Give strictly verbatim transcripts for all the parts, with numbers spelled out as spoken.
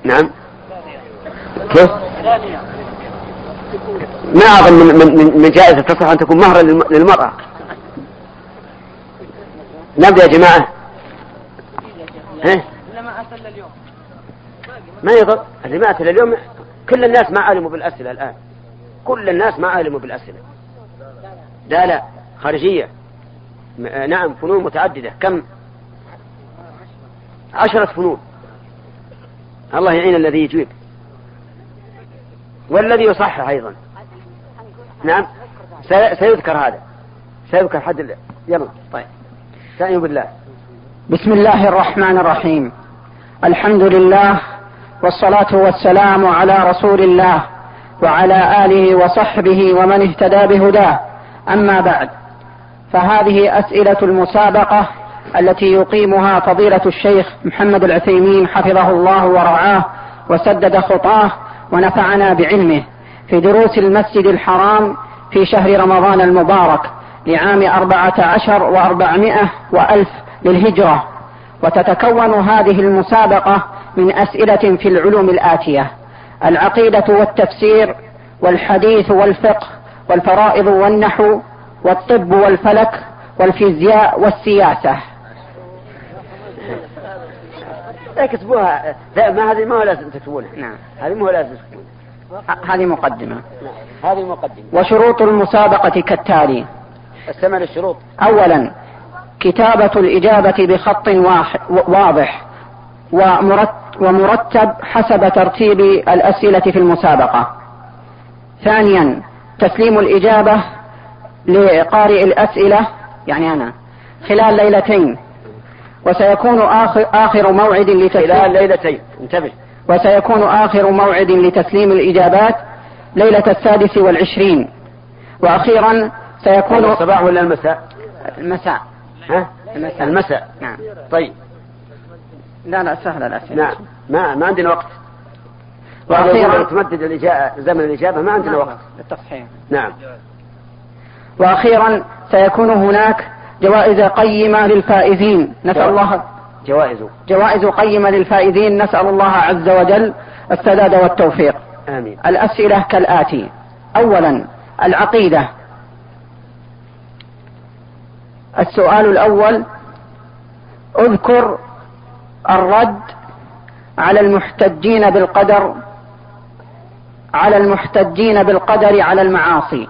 نعم. كيف؟ ما أظن من, من, من جائزة تصح أن تكون مهرا للمرأة. نبدأ يا جماعة. ها؟ ما يضر اللي ما أتل اليوم. كل الناس ما علموا بالأسئلة الآن. كل الناس ما علموا بالأسئلة. لا لا خارجية. نعم فنون متعددة. كم؟ عشرة فنون. الله يعين الذي يجيب والذي يصحح أيضا. نعم سيذكر هذا سيذكر حد. يلا طيب استعينوا بالله. بسم الله الرحمن الرحيم. الحمد لله والصلاة والسلام على رسول الله وعلى آله وصحبه ومن اهتدى بهداه. أما بعد، فهذه أسئلة المسابقة التي يقيمها فضيلة الشيخ محمد العثيمين حفظه الله ورعاه وسدد خطاه ونفعنا بعلمه في دروس المسجد الحرام في شهر رمضان المبارك لعام أربعة عشر وأربعمائة وألف للهجرة. وتتكون هذه المسابقة من أسئلة في العلوم الآتية: العقيدة والتفسير والحديث والفقه والفرائض والنحو والطب والفلك والفيزياء والسياسة. اكتبوها. لا ما هذه ما هو لازم تكتبونها. نعم هذه ما هو لازم تكتبونها. هذه مقدمة. نعم هذه مقدمة. وشروط المسابقة كالتالي: استمع للشروط. أولا كتابة الإجابة بخط واضح ومرتب حسب ترتيب الأسئلة في المسابقة. ثانيا تسليم الإجابة لقارئ الأسئلة يعني أنا خلال ليلتين، وسيكون آخر, آخر موعد لتسليم خلال ليلتين انتبه وسيكون آخر موعد لتسليم الإجابات ليلة السادس والعشرين. وأخيرا سيكون الصباح ولا المساء؟ المساء. ها؟ المساء. المساء. نعم. طيب لا لا سهل الأسئلة. نعم ما ما عندنا وقت. وأخيرا تمدد الإجابة زمن الإجابة ما عندنا وقت للتصحيح. نعم. وأخيرا سيكون هناك جوائز قيمة للفائزين. نسأل الله جوائز جوائز قيمة للفائزين. نسأل الله عز وجل السداد والتوفيق. آمين. الأسئلة كالآتي: أولا العقيدة. السؤال الأول: اذكر الرد على المحتجين بالقدر على المحتجين بالقدر على المعاصي.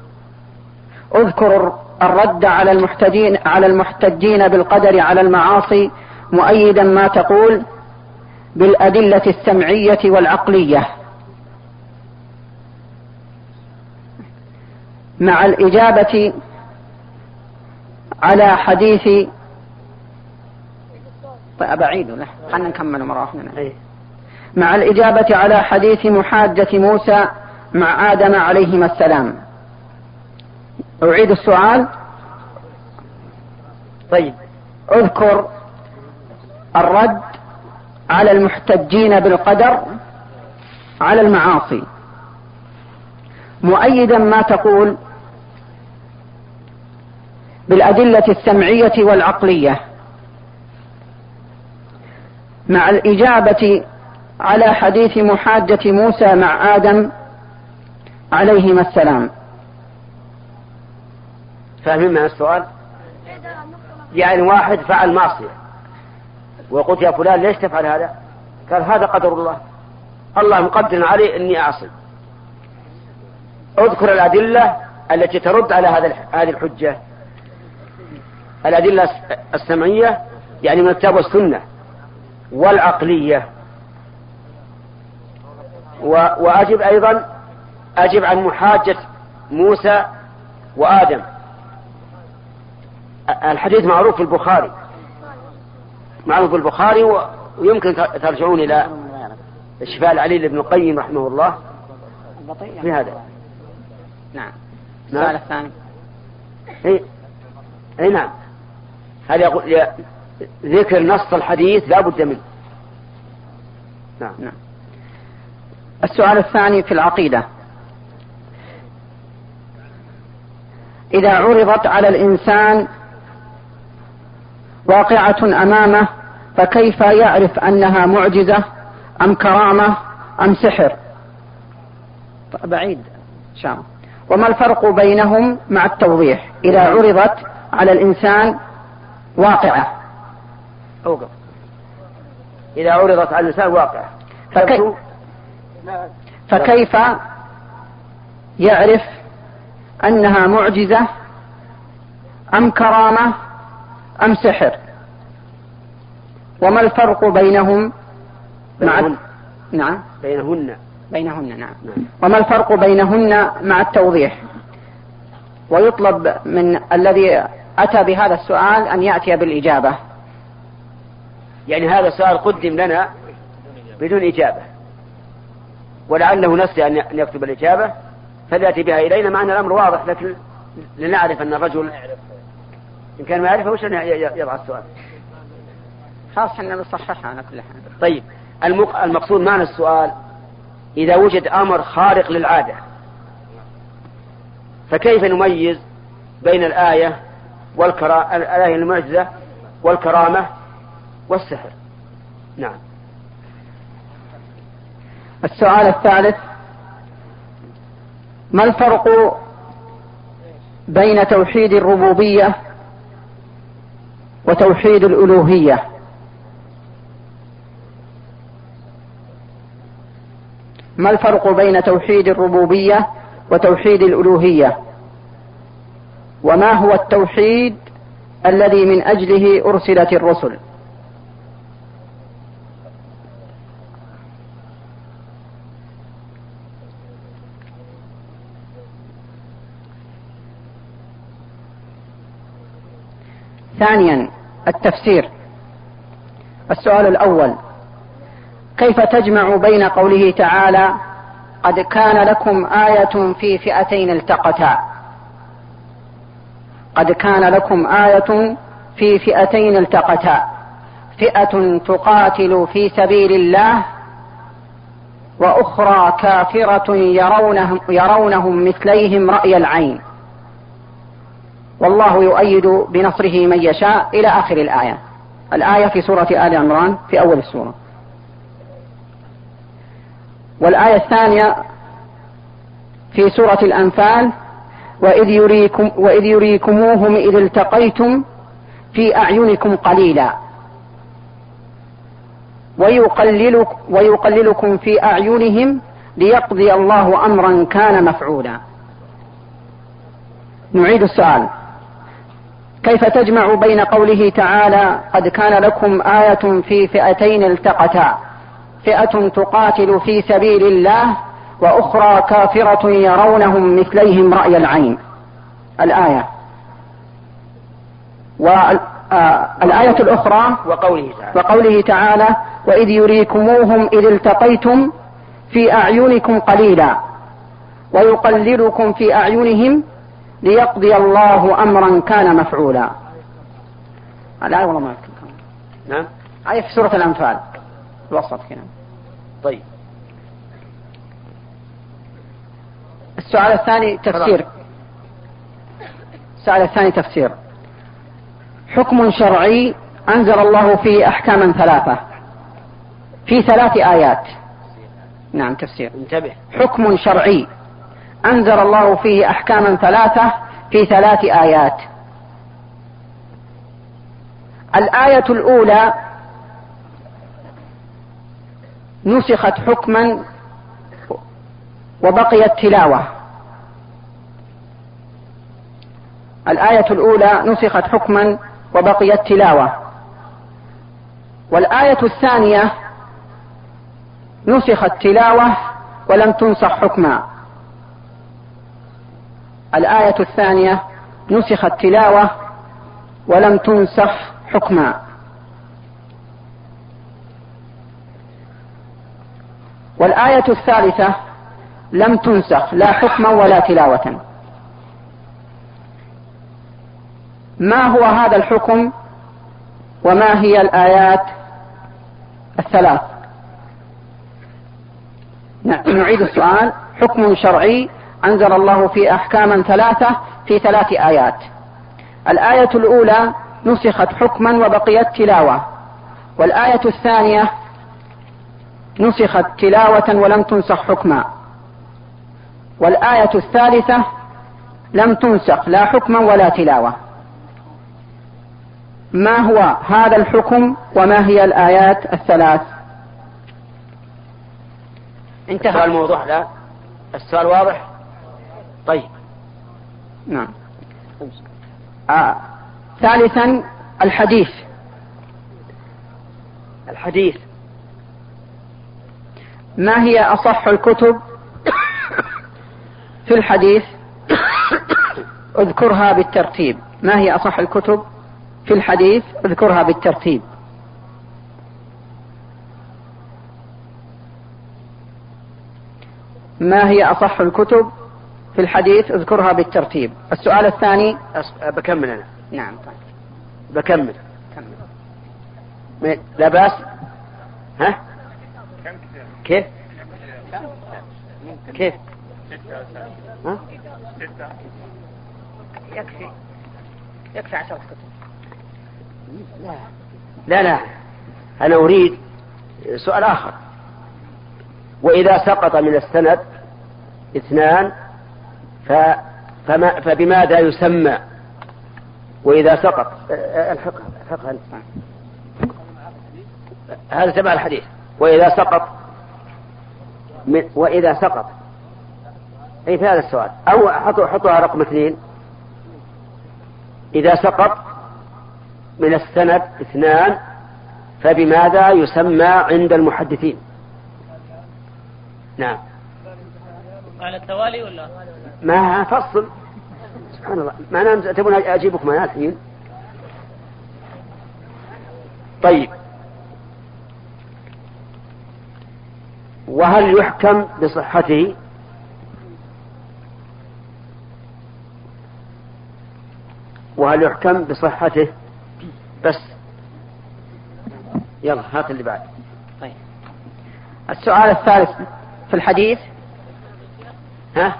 اذكر الرد على المحتجين على المحتجين بالقدر على المعاصي مؤيدا ما تقول بالأدلة السمعية والعقلية مع الإجابة على حديث. طيب أعيده له خلنا نكمل مرة واحدة. مع الإجابة على حديث محاجة موسى مع آدم عليهما السلام. أعيد السؤال. طيب اذكر الرد على المحتجين بالقدر على المعاصي مؤيدا ما تقول بالأدلة السمعية والعقلية مع الإجابة على حديث محاجة موسى مع آدم عليهما السلام. فاهمين مع السؤال؟ يعني واحد فعل معصية وقلت يا فلان ليش تفعل هذا؟ قال هذا قدر الله، الله مقدر علي اني اعصي. اذكر الأدلة التي ترد على هذا هذه الحجة. الأدلة السمعية يعني من الكتاب والسنة، والعقلية. وأجب أيضا أجب عن محاجة موسى وآدم. الحديث معروف في البخاري معروف في البخاري ويمكن ترجعون إلى الشفاء العليل لابن القيم رحمه الله في هذا. نعم. السؤال الثاني. اي اي نعم. هذا يقول ذكر نص الحديث لا بد منه. نعم. نعم. السؤال الثاني في العقيدة: إذا عرضت على الإنسان واقعة أمامه فكيف يعرف أنها معجزة أم كرامة أم سحر؟ بعيد شام. وما الفرق بينهم مع التوضيح إذا عرضت على الإنسان واقعة؟ أوقف. إذا عرضت على الإنسان واقعة فكي... فكيف يعرف أنها معجزة أم كرامة أم سحر؟ وما الفرق بينهم مع بينهن. نعم بينهن بينهن نعم. نعم. وما الفرق بينهن مع التوضيح؟ ويطلب من الذي أتى بهذا السؤال أن يأتي بالإجابة. يعني هذا السؤال قدم لنا بدون إجابة، ولعله نسي أن يكتب الإجابة فليأتي بها إلينا، مع أن الأمر واضح، لكن لنعرف أن الرجل إن كان ما يعرفه وش يضع السؤال. خاصة أننا نصححها على كل حال. طيب، المقصود معنى السؤال إذا وجد أمر خارق للعادة فكيف نميز بين الآية والكرا... الآية المعجزة والكرامة والسحر؟ نعم. السؤال الثالث: ما الفرق بين توحيد الربوبية وتوحيد الألوهية؟ ما الفرق بين توحيد الربوبية وتوحيد الألوهية؟ وما هو التوحيد الذي من أجله أرسلت الرسل؟ ثانيا التفسير. السؤال الأول: كيف تجمع بين قوله تعالى قد كان لكم آية في فئتين التقتا؟ قد كان لكم آية في فئتين التقتا، فئة تقاتل في سبيل الله وأخرى كافرة يرونهم, يرونهم مثليهم رأي العين والله يؤيد بنصره من يشاء إلى آخر الآية. الآية في سورة آل عمران في أول السورة. والآية الثانية في سورة الأنفال: وإذ, يريكم وإذ يريكموهم إذ التقيتم في أعينكم قليلا ويقللك ويقللكم في أعينهم ليقضي الله أمرا كان مفعولا. نعيد السؤال: كيف تجمع بين قوله تعالى قد كان لكم آية في فئتين التقتا، فئة تقاتل في سبيل الله وأخرى كافرة يرونهم مثليهم رأي العين، الآية، والآية الأخرى وقوله تعالى, وقوله تعالى وإذ يريكموهم إذ التقيتم في أعينكم قليلا ويقللكم في أعينهم ليقضي الله أمرا كان مفعولا. الآية والله ما أكتب. نعم. آية في سورة الأنفال الوسط هنا. طيب. السؤال الثاني تفسير. السؤال الثاني تفسير. حكم شرعي أنزل الله فيه أحكاما ثلاثة في ثلاث آيات. نعم تفسير. انتبه. حكم شرعي أنزل الله فيه أحكاما ثلاثة في ثلاث آيات. الآية الأولى نسخت حكما وبقيت تلاوة. الآية الأولى نسخت حكما وبقيت تلاوة. والآية الثانية نسخت تلاوة ولم تنسخ حكما. الآية الثانية نسخت تلاوة ولم تنسخ حكما. والآية الثالثة لم تنسخ لا حكما ولا تلاوة. ما هو هذا الحكم وما هي الآيات الثلاث؟ نعيد السؤال. حكم شرعي أنزل الله فيه أحكاما ثلاثة في ثلاث آيات. الآية الأولى نسخت حكما وبقيت تلاوة. والآية الثانية نسخت تلاوة ولم تنسخ حكما. والآية الثالثة لم تنسخ لا حكما ولا تلاوة. ما هو هذا الحكم وما هي الآيات الثلاث؟ انتهى السؤال الموضوع. لا السؤال واضح. طيب نعم. آه. ثالثا الحديث. الحديث ما هي أصح الكتب في الحديث؟ اذكرها بالترتيب. ما هي أصح الكتب في الحديث؟ اذكرها بالترتيب. ما هي أصح الكتب في الحديث؟ اذكرها بالترتيب. السؤال الثاني. بكمل أنا. نعم طيب. بكمل. كمل. لا بأس. ها؟ كيف؟ كيف؟ ها؟ يكفي يكفي عشرة كتب. لا لا لا أنا أريد سؤال آخر. وإذا سقط من السند اثنان فما فبماذا يسمى؟ وإذا سقط الفقه الفقه هذا تبع الحديث. وإذا سقط من وإذا سقط أي في هذا السؤال أو حطوا حطوها رقم اثنين. إذا سقط من السند اثنان فبماذا يسمى عند المحدثين؟ نعم. على التوالي ولا ما فصل؟ سبحان الله. ما أنا تبون أجيبكم أنا الحين. طيب وهل يحكم بصحته؟ وهل يحكم بصحته بس؟ يلا هات اللي بعد. طيب السؤال الثالث في الحديث. ها؟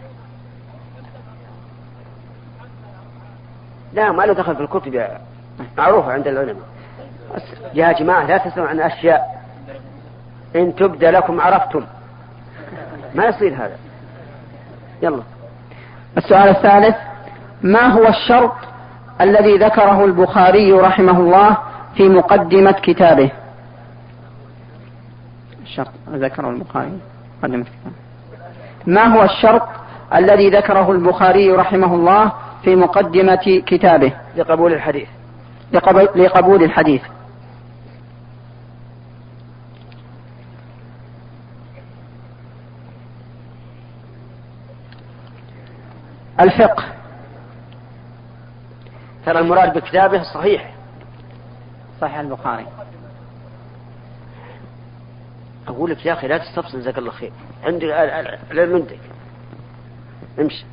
لا ما له دخل في الكتب معروفة عند العلماء. يا جماعة لا تسمعوا عن أشياء إن تبدى لكم عرفتم. ما يصير هذا. يلا. السؤال الثالث ما هو الشرط الذي ذكره البخاري رحمه الله في مقدمة كتابه؟ الشرط ذكره البخاري مقدمة كتابه. ما هو الشرط الذي ذكره البخاري رحمه الله في مقدمة كتابه لقبول الحديث؟ لقبول, لقبول الحديث. الفقه. ترى المراد بكتابه صحيح صحيح البخاري. أقول لك يا أخي لا تستفصل جزاك الله خير. عندك العلم عندك امشي.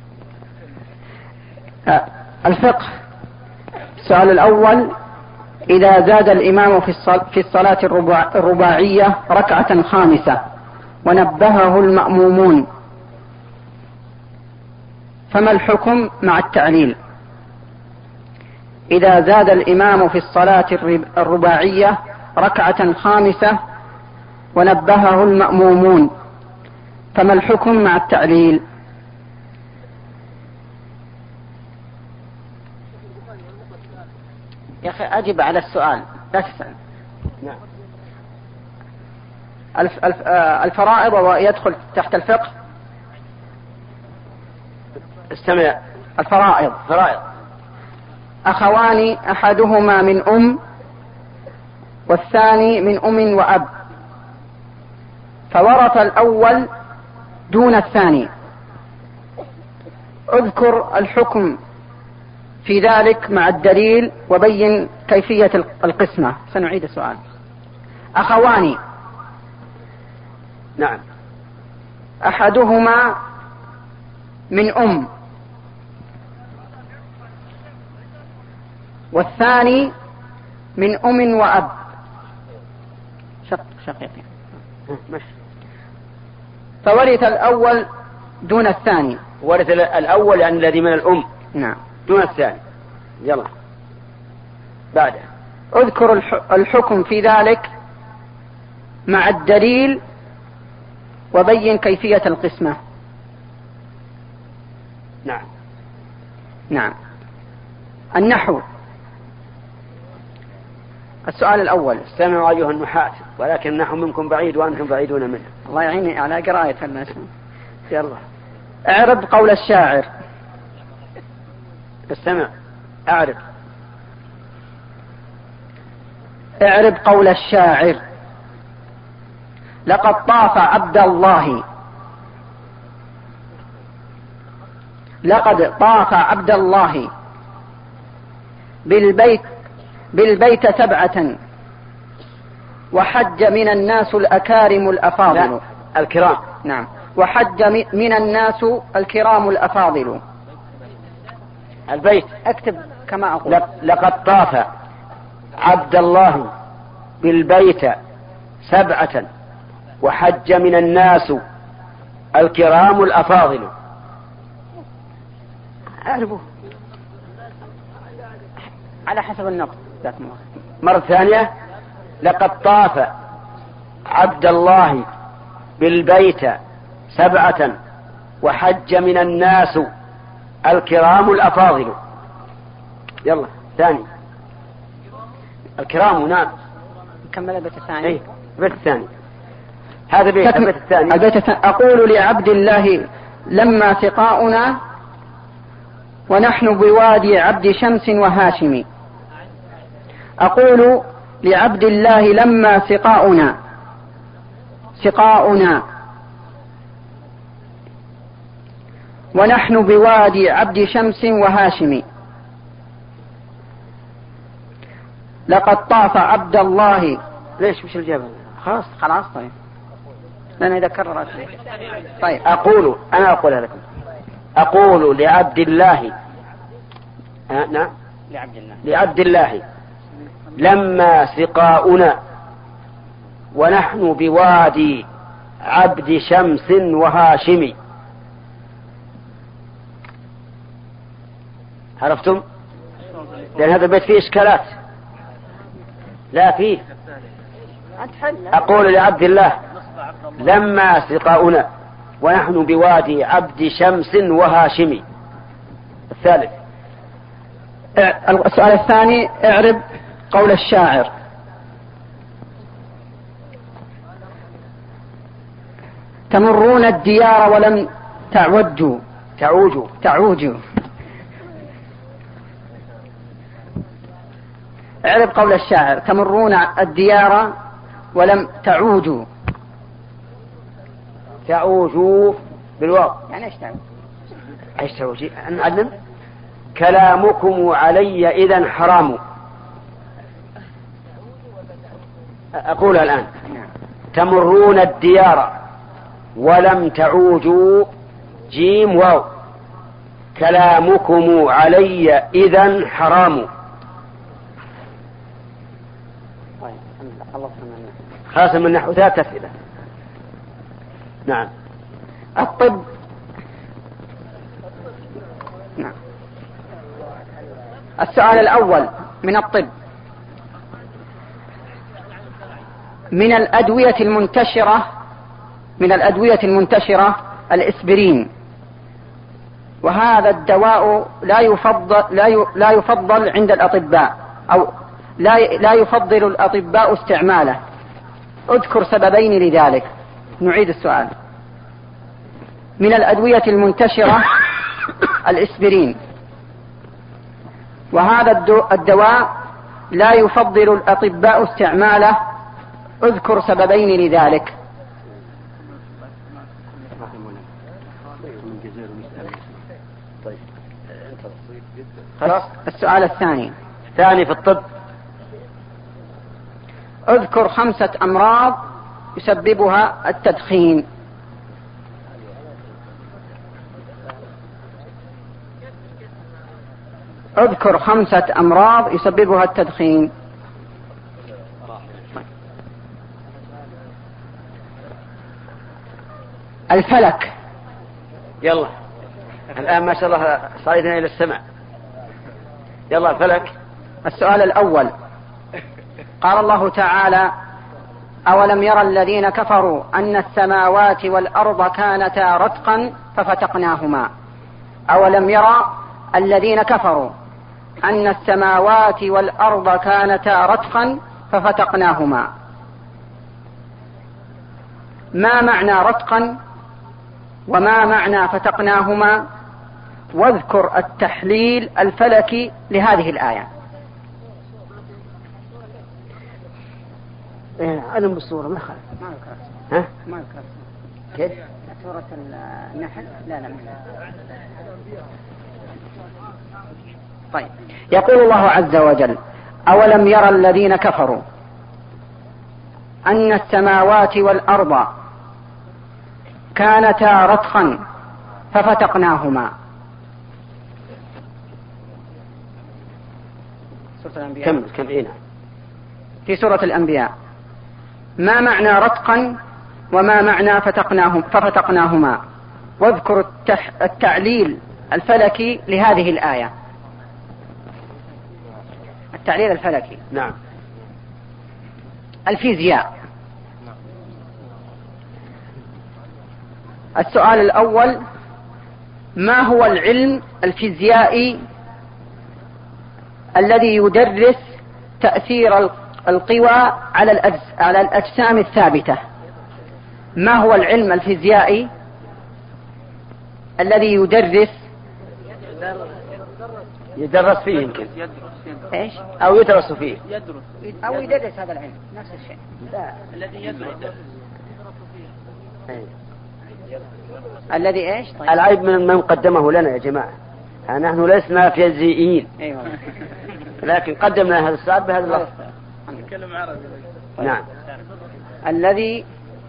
الفقه. السؤال الأول إذا زاد الإمام في الصلاة الرباعية ركعة خامسة ونبهه المأمومون فما الحكم مع التعليل؟ إذا زاد الإمام في الصلاة الرباعية ركعة خامسة ونبهه المأمومون فما الحكم مع التعليل؟ يا أخي أجب على السؤال لا تسأل. نعم. الف الف الفرائض ويدخل تحت الفقه. استمع. الفرائض. فرائض. أخوان أحدهما من أم والثاني من أم وأب فورث الأول دون الثاني. اذكر الحكم في ذلك مع الدليل وبين كيفية القسمة. سنعيد السؤال. أخوان. نعم. أحدهما من أم والثاني من أم وأب. شق شقيقين. فورث الأول دون الثاني. ورث الأول يعني الذي من الأم. نعم. دون الثاني. يلا بعده. اذكر الحكم في ذلك مع الدليل وبين كيفية القسمة. نعم. نعم. النحو. السؤال الأول. استمعوا أيها النحاة، ولكن النحو منكم بعيد وأنتم بعيدون منه. الله يعيني على قراءة الناس. يلا. اعرب قول الشاعر. استمع. أعرب. اعرب قول الشاعر. لقد طاف عبد الله لقد طاف عبد الله بالبيت بالبيت سبعة وحج من الناس الأكارم الأفاضل. لا. الكرام. نعم. وحج من الناس الكرام الأفاضل. البيت. اكتب كما أقول. لقد طاف عبد الله بالبيت سبعة وحج من الناس الكرام الأفاضل. أعرفه على حسب النقد. مرة ثانية. لقد طاف عبد الله بالبيت سبعة وحج من الناس الكرام الأفاضل. يلا ثاني. الكرام. نعم. كمل البيت الثاني. ايه البيت الثاني. هذا بيت البيت الثاني. البيت الثاني. أقول لعبد الله لما سقاؤنا ونحن بوادي عبد شمس وهاشم. أقول لعبد الله لما سقاؤنا سقاؤنا ونحن بوادي عبد شمس وهاشم. لقد طاف عبد الله. ليش مش الجبل؟ خلاص خلاص. طيب لأن إذا كررت. طيب أقول أنا أقولها لكم. أقول لعبد الله. أه نعم. لعبد الله لعبد الله لما سقاؤنا ونحن بوادي عبد شمس وهاشم. عرفتم؟ لأن هذا البيت فيه إشكالات. لا فيه. أقول لعبد الله لما سقاؤنا ونحن بوادي عبد شمس وهاشم. الثالث. السؤال الثاني. اعرب قول الشاعر. تمرون الديار ولم تعوجوا تعوجوا تعوجوا. اعرب قول الشاعر. تمرون الديار ولم تعوجوا. تعوجوا بالواو. يعني ايش تعوج؟ ايش تعوج؟ نعلم. كلامكم علي إذن حرام. أقولها الآن. تمرون الديار ولم تعوجوا جيم واو. كلامكم علي إذن حرام. خاصة من نحو ثلاث أسئلة. نعم. الطب. نعم. السؤال الأول من الطب. من الأدوية المنتشرة من الأدوية المنتشرة الإسبرين، وهذا الدواء لا يفضل لا لا يفضل عند الأطباء أو لا لا يفضل الأطباء استعماله. اذكر سببين لذلك. نعيد السؤال. من الأدوية المنتشرة الإسبرين، وهذا الدواء لا يفضل الأطباء استعماله. اذكر سببين لذلك. خلاص. السؤال الثاني. ثاني في الطب. اذكر خمسة أمراض يسببها التدخين. اذكر خمسة أمراض يسببها التدخين. الفلك. يلا الآن ما شاء الله صعدنا إلى السماء. يلا الفلك. السؤال الأول. قال الله تعالى أولم يرى الذين كفروا أن السماوات والأرض كانتا رتقا ففتقناهما. أولم يرى الذين كفروا أن السماوات والأرض كانتا رتقا ففتقناهما. ما معنى رتقا وما معنى فتقناهما؟ واذكر التحليل الفلكي لهذه الآية. علم بالصورة ما خالف. ما يكرر. ها؟ ما يكرر. كيف؟ سورة النحل. لا لا. طيب. يقول الله عز وجل: أولم يرى الذين كفروا أن السماوات والأرض كانتا رتقا ففتقناهما. سورة الأنبياء. كم كم إيه؟ في سورة الأنبياء. ما معنى رتقا وما معنى فتقناهم ففتقناهما؟ واذكر التح... التعليل الفلكي لهذه الآية. التعليل الفلكي. نعم. الفيزياء. السؤال الأول: ما هو العلم الفيزيائي الذي يدرس تأثير القوى على على الأجسام الثابتة؟ ما هو العلم الفيزيائي الذي يدرس يدرس فيه يمكن ايش أو يدرس فيه يدرس أو يدرس هذا العلم نفس الشيء. لا. الذي يدرس أي. الذي ايش؟ طيب. العيب من من قدمه لنا يا جماعة، نحن لسنا فيزيائيين. ايوه. لكن قدمنا هذا السؤال بهذا اللفظ. نتكلم عربي. نعم. الذي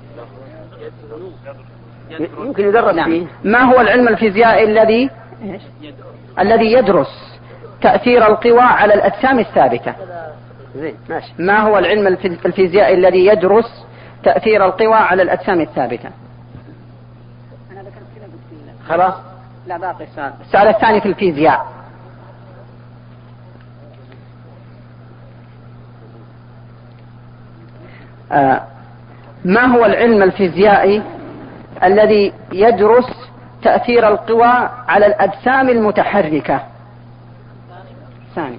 يمكن يدرس نعم. فيه. ما هو العلم الفيزيائي الذي إيش؟ الذي يدرس تأثير القوى على الأجسام الثابتة؟ زين ماشي. ما هو العلم الفيزيائي الذي يدرس تأثير القوى على الأجسام الثابتة؟ أنا ذكرت كذا قلت خلاص. لا باقي السؤال. السؤال الثاني في الفيزياء: آه ما هو العلم الفيزيائي الذي يدرس تأثير القوى على الأجسام المتحركة؟ ثاني.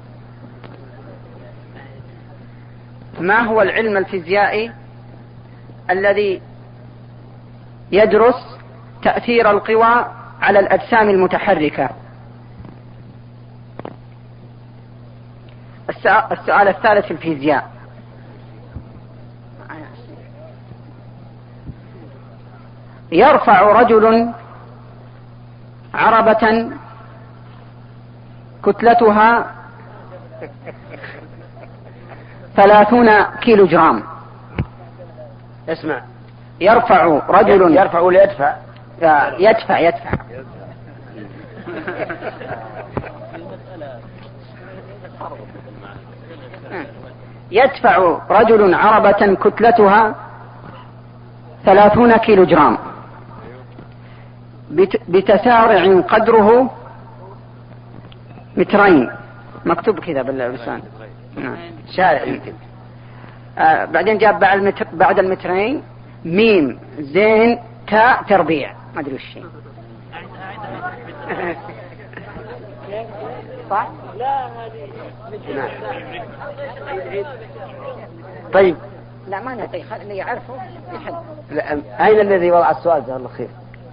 ما هو العلم الفيزيائي الذي يدرس تأثير القوى على الأجسام المتحركة؟ السؤال الثالث في الفيزياء: يرفع رجل عربة كتلتها ثلاثون كيلو جرام. اسمع. يرفع رجل يرفع ولا يدفع؟ يدفع يدفع يدفع رجل عربة كتلتها ثلاثون كيلو جرام بتسارع قدره مترين. مكتوب كذا باللسان. شارع يمكن. آه بعدين جاب بعد المتر بعد المترين ميم زين تاء تربيع ما ادري وش شيء. صح؟ لا هذه نعم. طيب. لا ما نعطيه خليه يعرفه يحل. لا. أين الذي وضع السؤال جزاه الله خير؟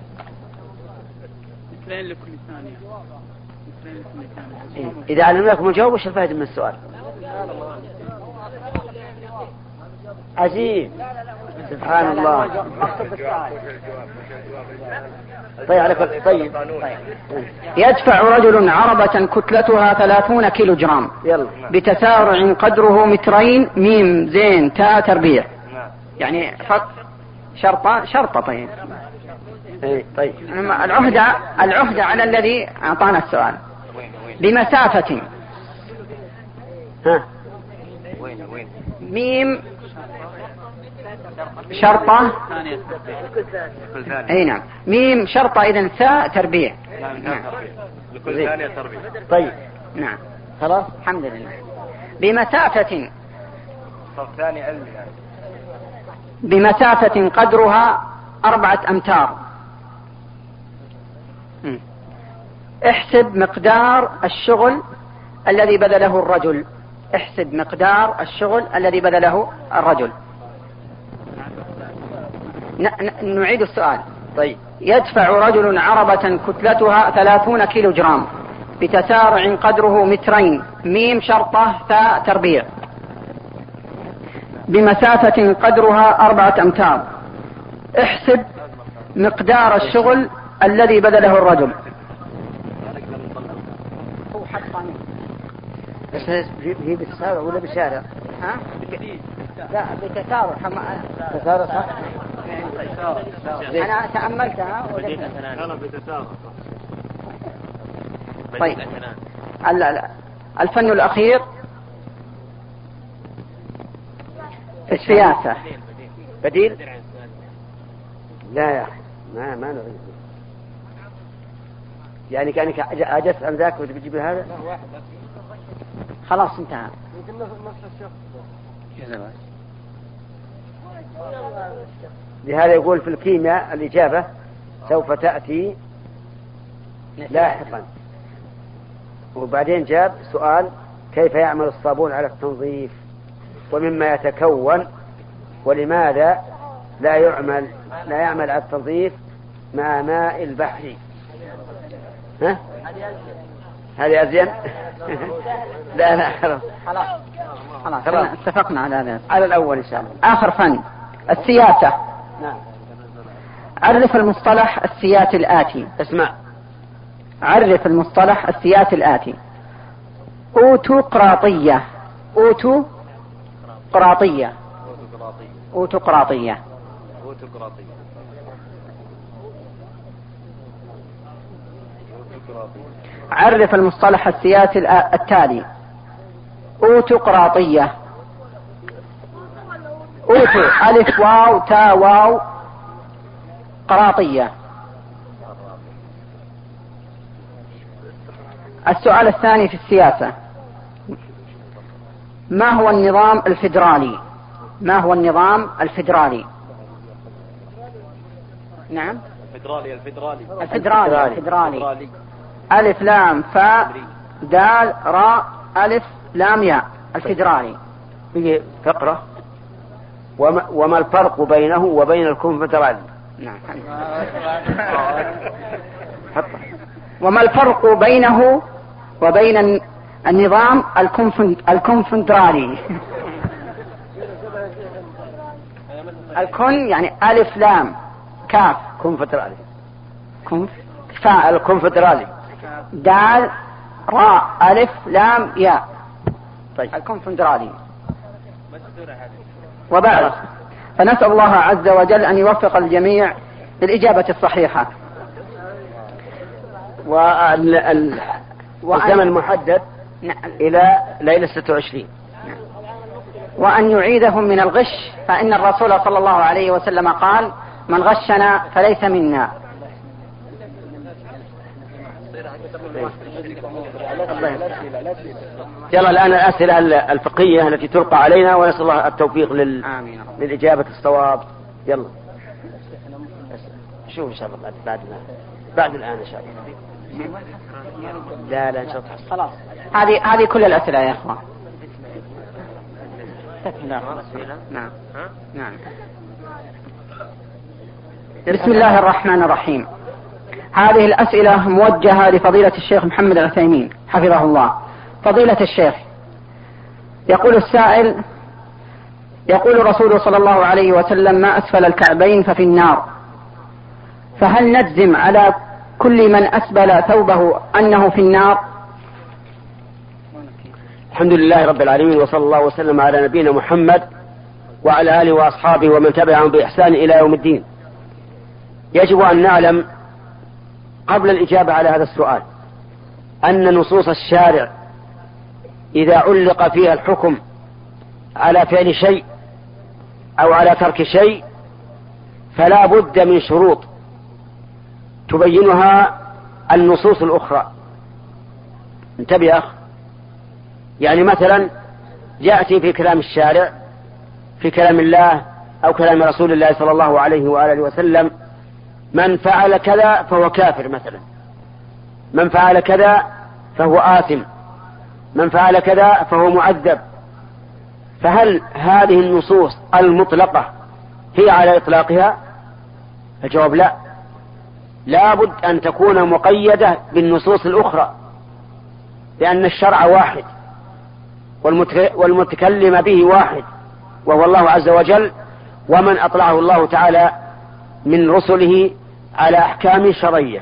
مترين لكل ثانية. مترين لكل ثانية. إذا علمناكم الجواب وش الفائدة من السؤال؟ عجيب. سبحان الله. طيب على كل طيب. يدفع رجل عربة كتلتها ثلاثون كيلو جرام يلا. بتسارع قدره مترين ميم زين تاء تربيع. يعني فق شرطة شرطة. طيب. ايه طيب. العهدة العهدة على الذي أعطانا السؤال. بمسافة ها ميم شرطة. اي نعم. ميم شرطة اذا ثاء تربيع. نعم. لكل ثانية تربيع. طيب. نعم. خلاص الحمد لله. بمسافة صف ثاني علمي بمسافة قدرها أربعة أمتار. احسب مقدار الشغل الذي بذله الرجل. احسب مقدار الشغل الذي بذله الرجل. نعيد السؤال. طيب. يدفع رجل عربة كتلتها ثلاثون كيلو جرام بتسارع قدره مترين ميم شرطة ثاء تربيع بمسافة قدرها أربعة أمتار. احسب مقدار الشغل الذي بذله الرجل. هو حقا بس هي بتسارع ولا بشارع؟ ها؟ لا بتسارع. تسارع صح؟ أنا تأملتها. أنا بتسارع. طيب. الفن الأخير السياسة. بديل؟ لا يا أخي ما ما نريد. يعني كأنك عجزت عن ذاك وتجيب هذا؟ خلاص انتهى. لهذا يقول في الكيمياء الإجابة سوف تأتي لاحقا. وبعدين جاب سؤال كيف يعمل الصابون على التنظيف ومما يتكون ولماذا لا يعمل لا يعمل على التنظيف مع ماء البحر. ها؟ هذه أزين؟ لا لا خلاص خلاص خلاص اتفقنا على هذا. على الأول إن شاء الله. آخر فن السياسة. نعم. عرف المصطلح السياسي الآتي. اسمع. عرف المصطلح السياسي الآتي. أوتوقراطية. أوتوقراطية. أوتوقراطية. عرف المصطلح السياسي التالي. أوتوقراطية. أوتو ألف واو تا واو قراطية. السؤال الثاني في السياسة. ما هو النظام الفيدرالي؟ ما هو النظام الفيدرالي؟ نعم. الفيدرالي الفيدرالي الفيدرالي الفيدرالي. ألف لام فاء دال راء ألف لام ياء. الفيدرالي. في فقرة وما, وما الفرق بينه وبين الكونفدرالي؟ نعم. وما الفرق بينه وبين النظام الكونفدرالي؟ الكون يعني ألف لام كاف كونفدرالي. كونف فاء الكونفدرالي دال راء ألف لام ياء. طيب. الكونفدرالي. وبعد فنسأل الله عز وجل أن يوفق الجميع للإجابة الصحيحة. والزمن محدد إلى ليلة ستة وعشرين. وأن يعيدهم من الغش فإن الرسول صلى الله عليه وسلم قال من غشنا فليس منا. يلا الآن الأسئلة الفقهية التي تلقى علينا ونسأل الله التوفيق لل... للإجابة الصواب. يلا شوف إن شاء الله بعد بعد الآن بعد الآن إن شاء الله. لا لا إن شاء الله خلاص. هذه هذه كل الأسئلة يا أخوان. نعم نعم. بسم الله الرحمن الرحيم. هذه الأسئلة موجهة لفضيلة الشيخ محمد العثيمين حفظه الله. فضيلة الشيخ، يقول السائل: يقول الرسول صلى الله عليه وسلم: ما أسفل الكعبين ففي النار، فهل نجزم على كل من أسبل ثوبه أنه في النار؟ الحمد لله رب العالمين، وصلى الله وسلم على نبينا محمد وعلى آله وأصحابه ومن تبعهم بإحسان إلى يوم الدين. يجب أن نعلم قبل الإجابة على هذا السؤال أن نصوص الشارع إذا علق فيها الحكم على فعل شيء أو على ترك شيء فلا بد من شروط تبينها النصوص الأخرى. انتبه يا أخ، يعني مثلا يأتي في كلام الشارع في كلام الله أو كلام رسول الله صلى الله عليه وآله وسلم: من فعل كذا فهو كافر مثلا، من فعل كذا فهو آثم، من فعل كذا فهو معذب. فهل هذه النصوص المطلقة هي على إطلاقها؟ الجواب لا، لا بد أن تكون مقيدة بالنصوص الأخرى، لأن الشرع واحد والمتكلم به واحد وهو الله عز وجل، ومن أطلعه الله تعالى من رسله على أحكام شرعية.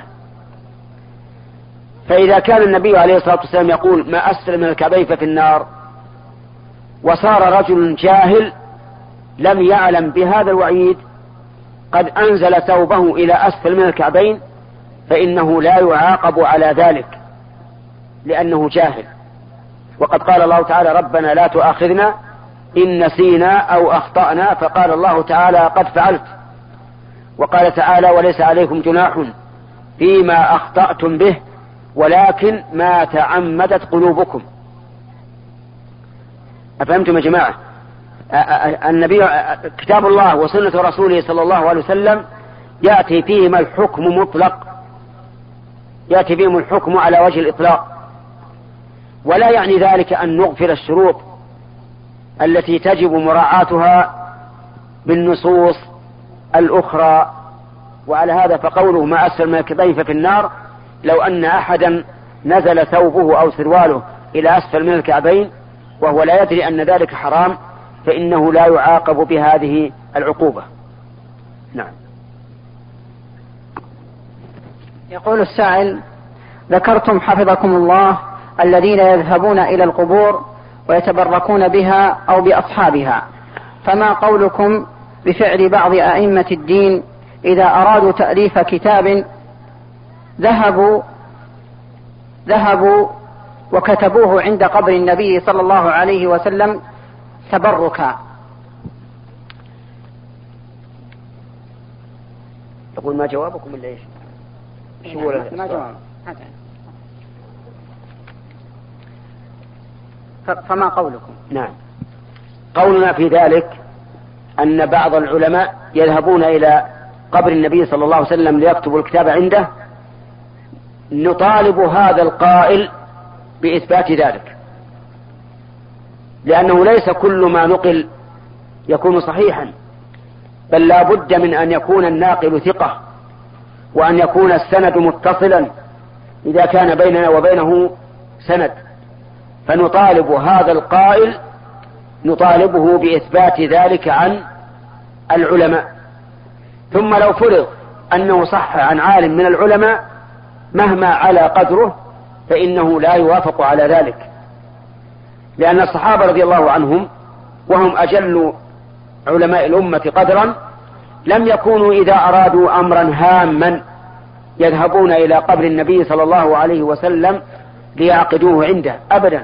فإذا كان النبي عليه الصلاة والسلام يقول: ما أسفل من الكعبين ففي النار، وصار رجل جاهل لم يعلم بهذا الوعيد قد أنزل ثوبه إلى أسفل من الكعبين، فإنه لا يعاقب على ذلك لأنه جاهل. وقد قال الله تعالى: ربنا لا تؤاخذنا إن نسينا أو أخطأنا، فقال الله تعالى: قد فعلت. وقال تعالى: وليس عليكم جناح فيما أخطأتم به ولكن ما تعمدت قلوبكم. أفهمتم يا جماعة؟ النبي كتاب الله وسنة رسوله صلى الله عليه وسلم يأتي فيهما الحكم مطلق، يأتي فيهم الحكم على وجه الإطلاق، ولا يعني ذلك أن نغفل الشروط التي تجب مراعاتها بالنصوص الأخرى. وعلى هذا فقوله: ما أسفل من الكعبين ففي النار، لو أن أحدا نزل ثوبه أو سرواله إلى أسفل من الكعبين وهو لا يدري أن ذلك حرام، فإنه لا يعاقب بهذه العقوبة. نعم. يقول السائل: ذكرتم حفظكم الله الذين يذهبون إلى القبور ويتبركون بها أو بأصحابها، فما قولكم بفعل بعض أئمة الدين إذا أرادوا تأليف كتاب ذهبوا ذهبوا وكتبوه عند قبر النبي صلى الله عليه وسلم تبركا؟ يقول: ما جوابكم إلا إيش؟ شو ما جواب؟ فما قولكم؟ نعم، قولنا في ذلك أن بعض العلماء يذهبون إلى قبر النبي صلى الله عليه وسلم ليكتبوا الكتاب عنده، نطالب هذا القائل بإثبات ذلك، لأنه ليس كل ما نقل يكون صحيحا، بل لا بد من أن يكون الناقل ثقة، وأن يكون السند متصلا إذا كان بيننا وبينه سند. فنطالب هذا القائل نطالبه بإثبات ذلك عن العلماء. ثم لو فرض أنه صح عن عالم من العلماء مهما على قدره فإنه لا يوافق على ذلك، لأن الصحابة رضي الله عنهم وهم أجل علماء الأمة قدرا لم يكونوا إذا أرادوا أمرا هاما يذهبون إلى قبر النبي صلى الله عليه وسلم ليعقدوه عنده أبدا.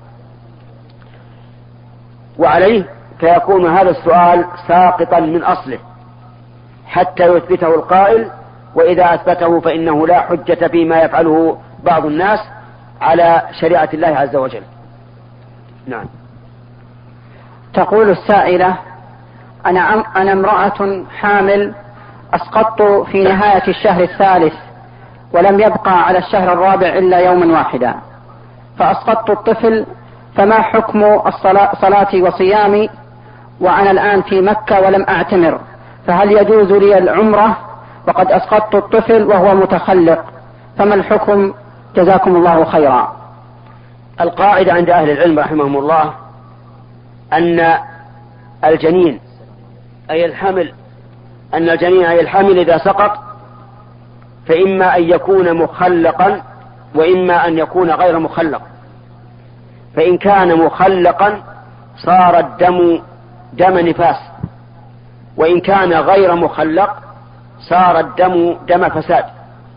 وعليه فيكون هذا السؤال ساقطا من أصله حتى يثبته القائل، وإذا أثبته فإنه لا حجة فيما يفعله بعض الناس على شريعة الله عز وجل. نعم. تقول السائلة: أنا أنا امرأة حامل، أسقطت في نهاية الشهر الثالث ولم يبقى على الشهر الرابع إلا يوما واحدا، فأسقطت الطفل، فما حكم الصلاة صلاتي وصيامي وأنا الآن في مكة ولم أعتمر؟ فهل يجوز لي العمرة وقد أسقطت الطفل وهو متخلق؟ فما الحكم؟ جزاكم الله خيرا. القاعدة عند أهل العلم رحمهم الله أن الجنين أي الحمل أن الجنين أي الحمل إذا سقط فإما أن يكون مخلقا وإما أن يكون غير مخلق. فإن كان مخلقا صار الدم دم نفاس، وإن كان غير مخلق صار الدم دم فساد.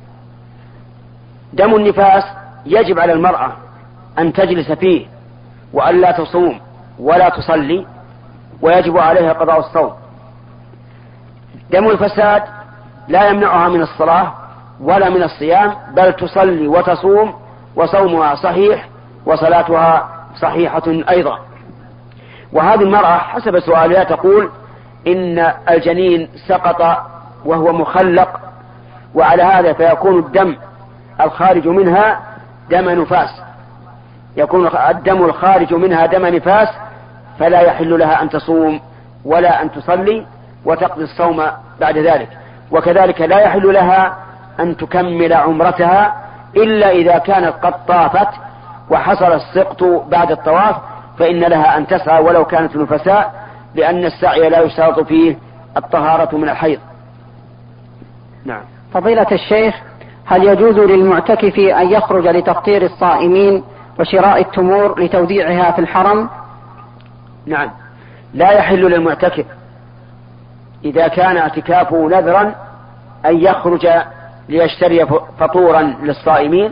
دم النفاس يجب على المرأة أن تجلس فيه وأن لا تصوم ولا تصلي، ويجب عليها قضاء الصوم. دم الفساد لا يمنعها من الصلاة ولا من الصيام، بل تصلي وتصوم وصومها صحيح وصلاتها صحيحة أيضا. وهذه المرأة حسب سؤالها تقول: إن الجنين سقط وهو مخلق، وعلى هذا فيكون الدم الخارج منها دم نفاس، يكون الدم الخارج منها دم نفاس، فلا يحل لها أن تصوم ولا أن تصلي وتقضي الصوم بعد ذلك. وكذلك لا يحل لها أن تكمل عمرتها إلا إذا كانت قد طافت وحصل السقط بعد الطواف، فإن لها أن تسعى ولو كانت نفساء، لأن السعي لا يشترط فيه الطهارة من الحيض. نعم. فضيلة الشيخ، هل يجوز للمعتكف أن يخرج لتفطير الصائمين وشراء التمور لتوديعها في الحرم؟ نعم، لا يحل للمعتكف إذا كان اعتكافه نذرا أن يخرج ليشتري فطورا للصائمين.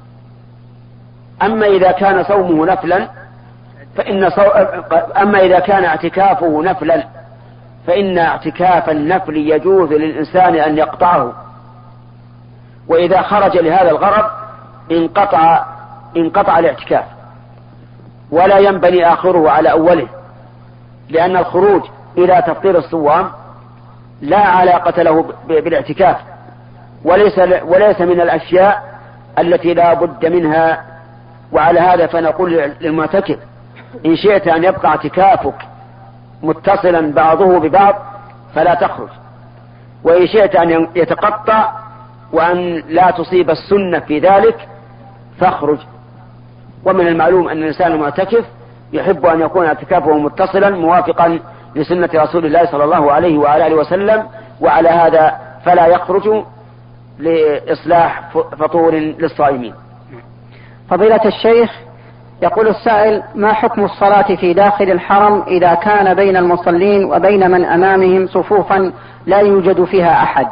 أما إذا كان صومه نفلا فإن صو... أما إذا كان اعتكافه نفلا فإن اعتكاف النفل يجوز للإنسان أن يقطعه، وإذا خرج لهذا الغرض انقطع انقطع الاعتكاف، ولا ينبني آخره على أوله، لأن الخروج إلى تفطير الصوام لا علاقة له بالاعتكاف، وليس وليس من الأشياء التي لا بد منها. وعلى هذا فنقول للمعتكف: إن شئت أن يبقى اعتكافك متصلا بعضه ببعض فلا تخرج، وإن شئت أن يتقطع وأن لا تصيب السنة في ذلك فاخرج. ومن المعلوم أن الإنسان المعتكف يحب أن يكون اعتكافه متصلا موافقا لسنة رسول الله صلى الله عليه وآله وسلم، وعلى هذا فلا يخرج لإصلاح فطور للصائمين. فضيلة الشيخ، يقول السائل: ما حكم الصلاة في داخل الحرم إذا كان بين المصلين وبين من أمامهم صفوفا لا يوجد فيها أحد؟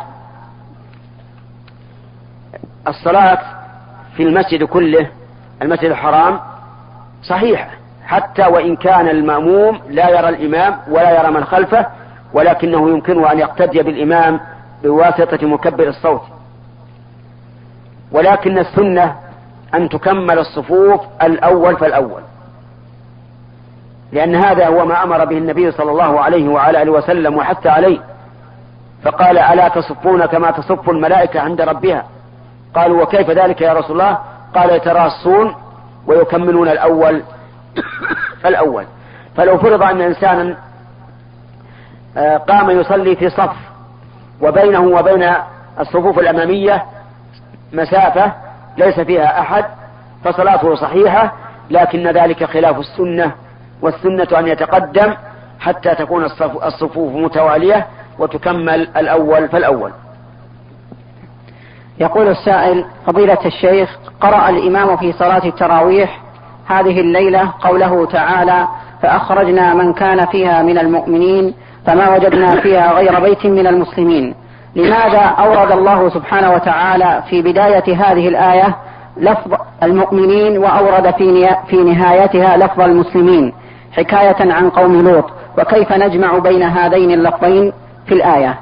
الصلاة في المسجد كله، المسجد الحرام، صحيح، حتى وإن كان المأموم لا يرى الإمام ولا يرى من خلفه، ولكنه يمكنه أن يقتدي بالإمام بواسطة مكبر الصوت. ولكن السنة أن تكمل الصفوف الأول فالأول، لأن هذا هو ما أمر به النبي صلى الله عليه وعلى آله وسلم وحث عليه، فقال: ألا تصفون كما تصف الملائكة عند ربها؟ قالوا: وكيف ذلك يا رسول الله؟ قال: يتراصون ويكملون الأول فالأول. فلو فرض أن إنسانا قام يصلي في صف وبينه وبين الصفوف الأمامية مسافة ليس فيها أحد فصلاته صحيحة، لكن ذلك خلاف السنة، والسنة أن يتقدم حتى تكون الصفوف متوالية وتكمل الأول فالأول. يقول السائل: فضيلة الشيخ، قرأ الإمام في صلاة التراويح هذه الليلة قوله تعالى: فأخرجنا من كان فيها من المؤمنين فما وجدنا فيها غير بيت من المسلمين. لماذا أورد الله سبحانه وتعالى في بداية هذه الآية لفظ المؤمنين وأورد في نهايتها لفظ المسلمين حكاية عن قوم لوط؟ وكيف نجمع بين هذين اللفظين في الآية؟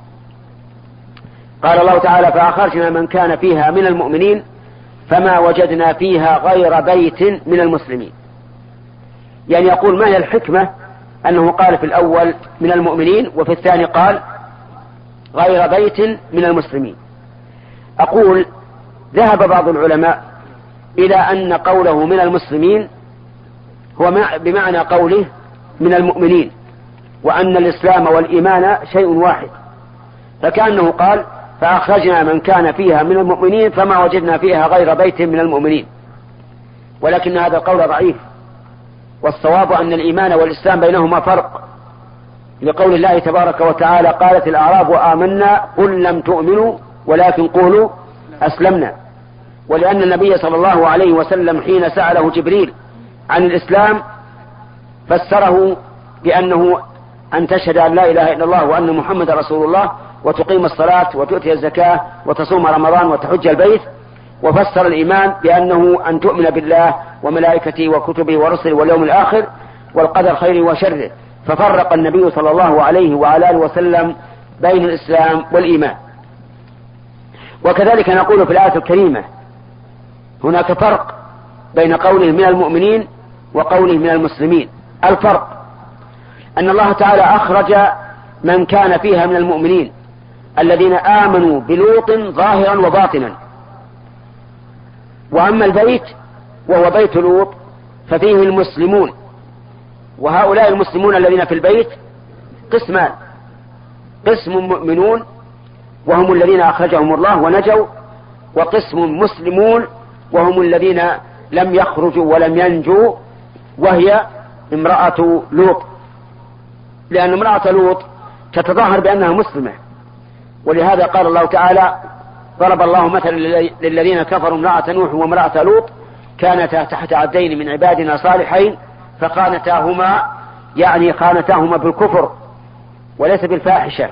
قال الله تعالى: فأخرجنا من كان فيها من المؤمنين فما وجدنا فيها غير بيت من المسلمين. يعني يقول: ما هي الحكمة أنه قال في الأول من المؤمنين وفي الثاني قال غير بيت من المسلمين؟ أقول: ذهب بعض العلماء إلى أن قوله من المسلمين هو بمعنى قوله من المؤمنين، وأن الإسلام والإيمان شيء واحد، فكأنه قال: فأخرجنا من كان فيها من المؤمنين فما وجدنا فيها غير بيت من المؤمنين. ولكن هذا القول ضعيف، والصواب أن الإيمان والإسلام بينهما فرق، لقول الله تبارك وتعالى: قالت الأعراب آمنا قل لم تؤمنوا ولكن قولوا أسلمنا. ولأن النبي صلى الله عليه وسلم حين سأله جبريل عن الإسلام فسره بأنه أن تشهد أن لا إله إلا الله وأن محمد رسول الله، وتقيم الصلاة وتؤتي الزكاة وتصوم رمضان وتحج البيت، وفسر الإيمان بأنه أن تؤمن بالله وملائكته وكتبه ورسله واليوم الآخر والقدر خيره وشره. ففرق النبي صلى الله عليه وعلى آله وسلم بين الإسلام والإيمان. وكذلك نقول في الآية الكريمة هناك فرق بين قوله من المؤمنين وقوله من المسلمين. الفرق أن الله تعالى أخرج من كان فيها من المؤمنين الذين آمنوا بلوط ظاهرا وباطنا. وأما البيت وهو بيت لوط ففيه المسلمون، وهؤلاء المسلمون الذين في البيت قسمان: قسم مؤمنون وهم الذين أخرجهم الله ونجوا، وقسم مسلمون وهم الذين لم يخرجوا ولم ينجوا، وهي امرأة لوط، لأن امرأة لوط تتظاهر بأنها مسلمة، ولهذا قال الله تعالى: ضرب الله مثلا للذين كفروا امرأة نوح وامرأة لوط كانتا تحت عبدين من عبادنا صالحين فخانتاهما، يعني خانتاهما بالكفر وليس بالفاحشة.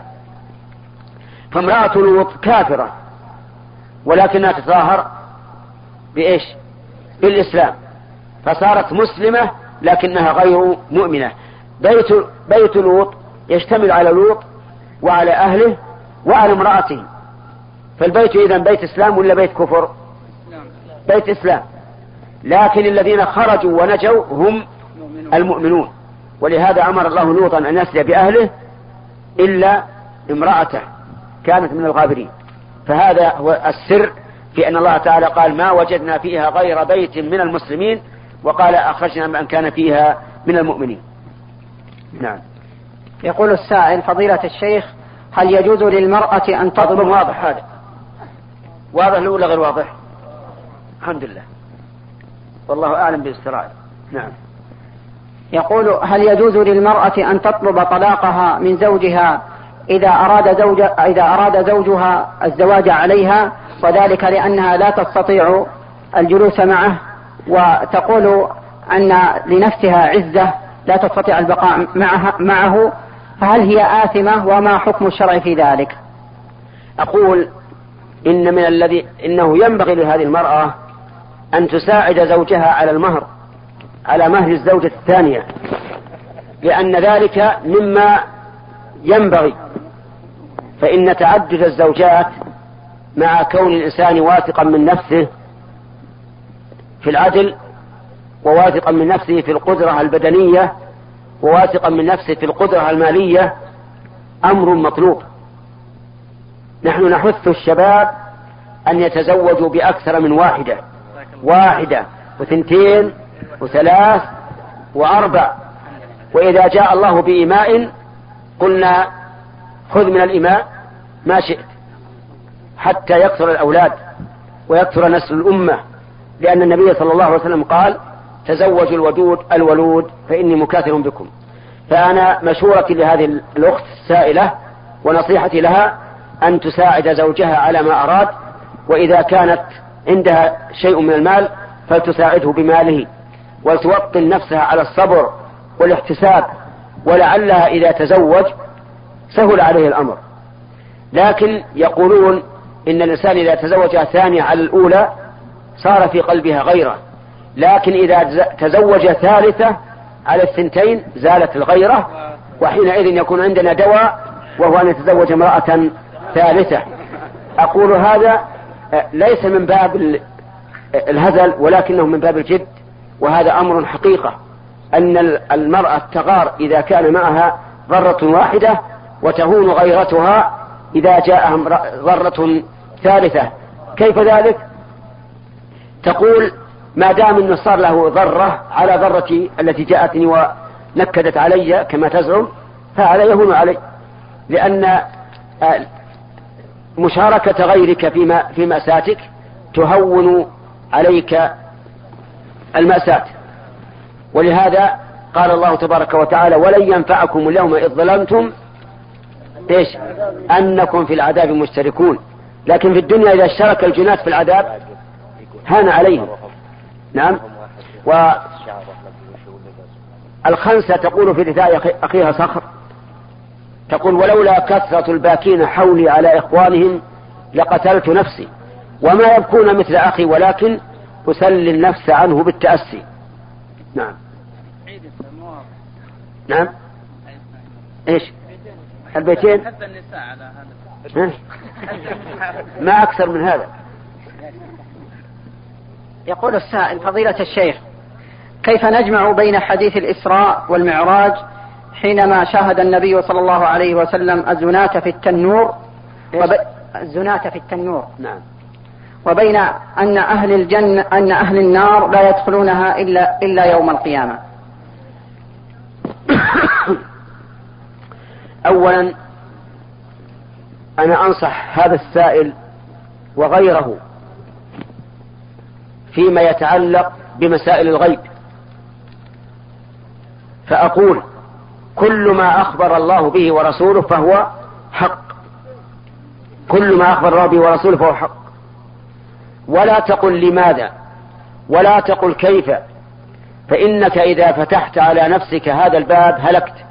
فامرأة لوط كافرة ولكنها تظاهر بإيش؟ بالإسلام، فصارت مسلمة لكنها غير مؤمنة. بيت, بيت لوط يشتمل على لوط وعلى أهله وعلى امرأته، فالبيت إذن بيت إسلام ولا بيت كفر؟ بيت إسلام، لكن الذين خرجوا ونجوا هم المؤمنون، ولهذا أمر الله لوطا أن يسري بأهله إلا امرأته كانت من الغابرين. فهذا هو السر في أن الله تعالى قال: ما وجدنا فيها غير بيت من المسلمين، وقال: أخرجنا من كان فيها من المؤمنين. نعم. يقول السائل: فضيلة الشيخ، هل يجوز للمرأة أن تطلب؟ واضح هذا؟ واضح له ولا غير واضح؟ الحمد لله، والله أعلم بالسرائر. نعم. يقول: هل يجوز للمرأة أن تطلب طلاقها من زوجها إذا أراد, زوج إذا أراد زوجها الزواج عليها، وذلك لأنها لا تستطيع الجلوس معه، وتقول أن لنفسها عزة لا تستطيع البقاء معها معه، فهل هي آثمة؟ وما حكم الشرع في ذلك؟ أقول إن من الذي إنه ينبغي لهذه المرأة أن تساعد زوجها على المهر، على مهر الزوجة الثانية، لأن ذلك مما ينبغي. فإن تعدد الزوجات مع كون الإنسان واثقا من نفسه في العدل، وواثقا من نفسه في القدرة البدنية، وواثقا من نفسه في القدرة المالية، أمر مطلوب. نحن نحث الشباب أن يتزوجوا بأكثر من واحدة، واحدة وثنتين وثلاث وأربع، وإذا جاء الله بإماء قلنا: خذ من الإماء ما شئت، حتى يكثر الأولاد ويكثر نسل الأمة، لأن النبي صلى الله عليه وسلم قال: تزوجوا الودود الولود فإني مكاثر بكم. فأنا مشورتي لهذه الأخت السائلة ونصيحتي لها أن تساعد زوجها على ما أراد، وإذا كانت عندها شيء من المال فلتساعده بماله، ولتوطن نفسها على الصبر والاحتساب، ولعلها إذا تزوج سهل عليه الأمر. لكن يقولون إن الإنسان إذا تزوج ثانية على الأولى صار في قلبها غيرة، لكن إذا تزوج ثالثة على الثنتين زالت الغيرة، وحينئذ يكون عندنا دواء، وهو أن يتزوج امرأة ثالثة. أقول هذا ليس من باب الهزل ولكنه من باب الجد، وهذا أمر حقيقة، أن المرأة تغار إذا كان معها ضرة واحدة، وتهون غيرتها إذا جاءها ضرة ثالثة. كيف ذلك؟ تقول: ما دام أنه صار له ضرة على ضرتي التي جاءتني ونكدت علي كما تزعم، فهذا يهون علي، لأن مشاركة غيرك في مأساتك تهون عليك المأساة. ولهذا قال الله تبارك وتعالى: ولن ينفعكم اليوم إذ ظلمتم إيش؟ أنكم في العذاب مشتركون. لكن في الدنيا إذا اشترك الجنات في العذاب هان عليهم. نعم. والخنسة تقول في رداء أخيها صخر، تقول: ولولا كثرة الباكين حولي على إخوانهم لقتلت نفسي، وما يبكون مثل أخي ولكن أسلي النفس عنه بالتأسي. نعم. نعم. إيش البيتين؟ ما أكثر من هذا. يقول السائل: فضيلة الشيخ، كيف نجمع بين حديث الإسراء والمعراج حينما شاهد النبي صلى الله عليه وسلم الزناة في التنور وب... الزناة في التنور نعم. وبين أن أهل الجنة أن أهل النار لا يدخلونها إلا إلا يوم القيامة. أولا أنا أنصح هذا السائل وغيره فيما يتعلق بمسائل الغيب، فأقول كل ما أخبر الله به ورسوله فهو حق، كل ما أخبر الله به ورسوله فهو حق، ولا تقل لماذا ولا تقل كيف، فإنك إذا فتحت على نفسك هذا الباب هلكت.